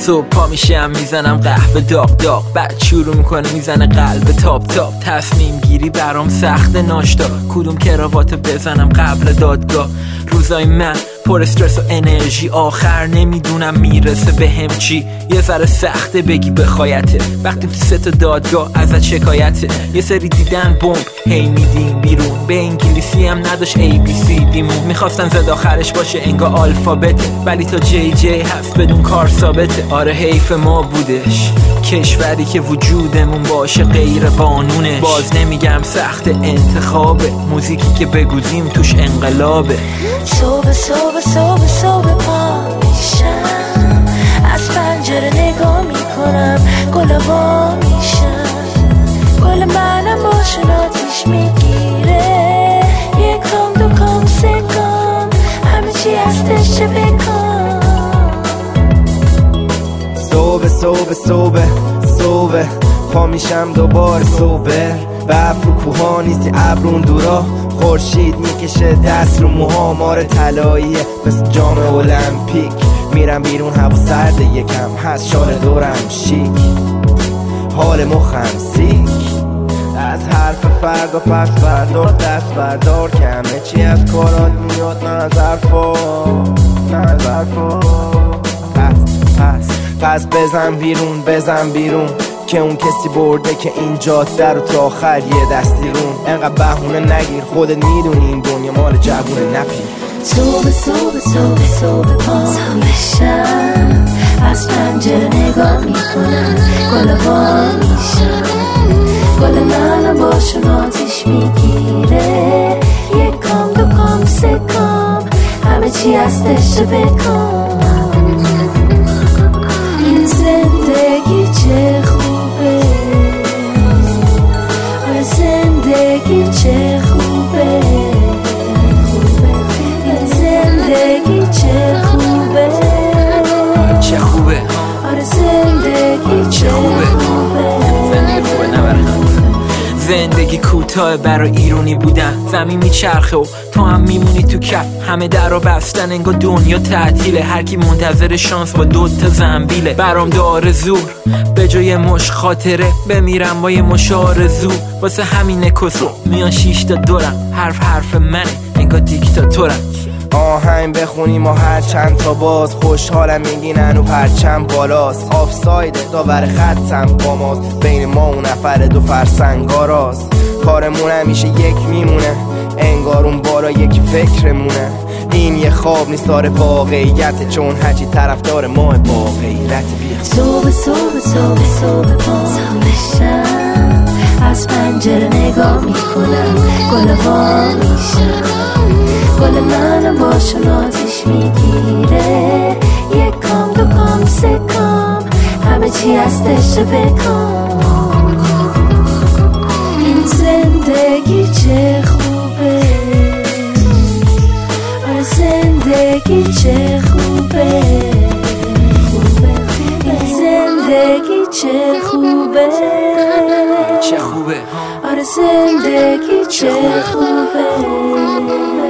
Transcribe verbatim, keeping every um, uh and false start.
صبح پا میشم میزنم قهوه داغ داغ، بعد شروع میکنه میزنه قلب تاپ تاپ. تصمیم گیری برام سخت ناشتا، کدوم کراواتو بزنم قبل دادگاه. روزای من پر استرس و انرژی، آخر نمیدونم میرسه به هم چی. یه ذره سخته بگی بخوایته وقتی تو سه تا دادگاه ازت شکایته. یه سری دیدن بمب هی میدیم بیرون، به انگلیسی هم نداشت ای بی سی دیمون. میخواستن زد آخرش باشه انگار آلفابته، ولی تا جی جی هست بدون کار ثابته. آره حیف ما بودش کشوری که وجودمون باشه غیر قانونه. باز نمیگم سخت انتخابه، موزیکی که بگوزیم توش انقلابه. صبح صبح صبح صبح پا میشم، از پنجره نگاه میکنم گل وا میشم. گل منم باشون آتیش میگیره، یک کام دو کام سه کام همه چی هستش چه بکام. صبح صبح صبح صبح پا میشم دوباره صبح، برف رو کوها نیستی ابرون دورا، خورشید میکشه دست رو موها، مار طلاییه مثل جام المپیک. میرم بیرون هوا سرده یکم هست شال دورم شیک، حال مخم سیک. از حرف فرد و پس بردار دست بردار، کمه چی از کارات میاد نظر فا نظر فا. پس پس پس بزن بیرون بزن بیرون که اون کسی برده که این جاده رو تا آخر یه دستی رون. انقدر بهونه نگیر خودت میدونی این دنیا مال جوونه نپی. صبح صبح صبح صبح پا میشم، از پنجره نگاه میکنم گل وا میشم. گل منم باشون آتیش میگیره، یک کام دو کام سه کام همه چی هستش چه بکام. این زندگی چه خوبه، آره زندگی چه خوبه، این زندگی چه خوبه چه خوبه، آره زندگی چه خوبه. زندگی خوبه نبرخم. زندگی کوتاه برای ایرونی بودن، زمین میچرخه و تو هم میمونی تو کف. همه در رو بستن انگار دنیا تعطیله، هر کی منتظر شانس با دوتا زنبیله. برام داره زور به جای مش خاطره، بمیرم با یه مش آرزو. واسه همین کسو میان شیش تا دورم، حرف حرف منه انگار دیکتاتورم. آهنگ بخونیم و هر چند تا باز، خوشحالم میگینن و پرچم بالاست. آفساید داور خطم با ماست، بین ما و نفر دو فرسنگا راست. کارمون همیشه یک میمونه انگار اون بالا یکی فکرمونه. این یه خواب نیست داره واقعیت، چون هرچی طرفدار ما با غیرت. بیا صبح صبح صبح صبح پا میشم، از پنجره نگاه میکنم گل وا میشم. گل منم باشون آتیش میگیره، یک کام دو کام سه کام همه چی هستش چه بکام. این زندگی چه خوبه، آره زندگی چه خوبه، این زندگی چه خوبه چه خوبه، آره زندگی چه خوبه.